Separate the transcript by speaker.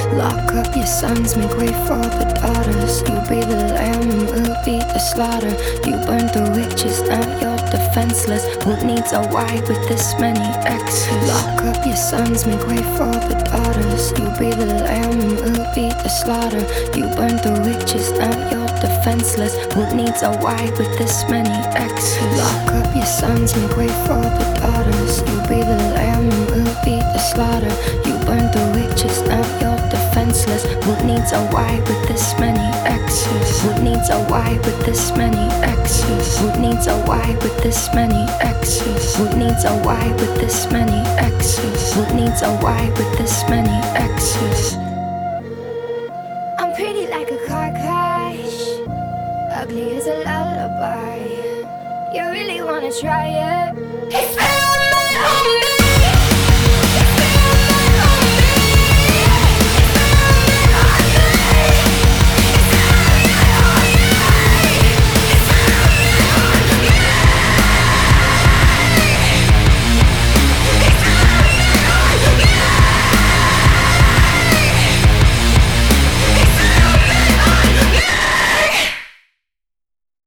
Speaker 1: Lock up your sons, make way for the daughters. You be the lamb and we'll be the slaughter. You burned the witches, now you're defenseless. Who needs a wife with this many exes? Lock up your sons, make way for the daughters. You be the lamb and we'll be the slaughter. You burned the witches, now you're defenseless. Who needs a wife with this many exes? Lock up your sons, make way for the daughters. You be the lamb and we'll be the slaughter. You burned the witches, now you're defenseless. Who needs a wife with this many exes? Who needs a wife with this many exes? Who needs a wife with this many exes? Who needs a wife with this many exes? Who needs a wife with this many exes? I'm pretty like a car crash, ugly as a lullaby. You really wanna try it?